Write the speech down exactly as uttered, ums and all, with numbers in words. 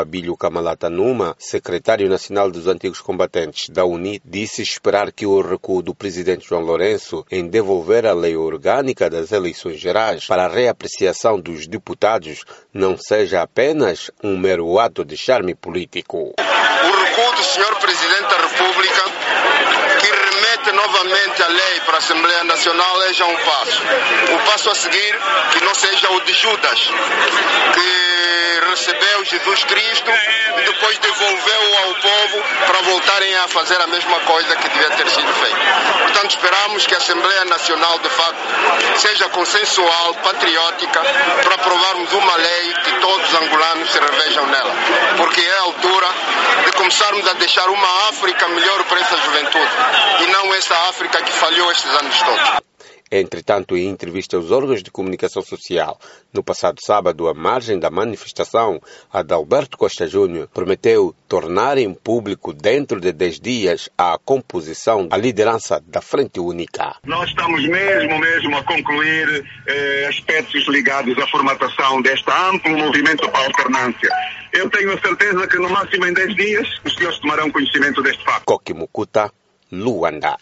Abílio Camalata Numa, secretário nacional dos antigos combatentes da U N I T, disse esperar que o recuo do presidente João Lourenço em devolver a lei orgânica das eleições gerais para a reapreciação dos deputados não seja apenas um mero ato de charme político. O recuo do senhor Presidente da República, que remete novamente a lei para a Assembleia Nacional, é já um passo. O passo a seguir, que não seja o de Judas, que recebeu Jesus Cristo e depois devolveu ao povo para voltarem a fazer a mesma coisa que devia ter sido feita. Portanto, esperamos que a Assembleia Nacional, de facto, seja consensual, patriótica, para aprovarmos uma lei que todos os angolanos se revejam nela. Porque é a altura de começarmos a deixar uma África melhor para essa juventude e não essa África que falhou estes anos todos. Entretanto, em entrevista aos órgãos de comunicação social, no passado sábado, à margem da manifestação, Adalberto Costa Júnior prometeu tornar em público dentro de dez dias a composição da liderança da Frente Única. Nós estamos mesmo, mesmo a concluir eh, aspectos ligados à formatação deste amplo movimento para a alternância. Eu tenho a certeza que no máximo em dez dias os senhores tomarão conhecimento deste facto. Koki Mukuta, Luanda.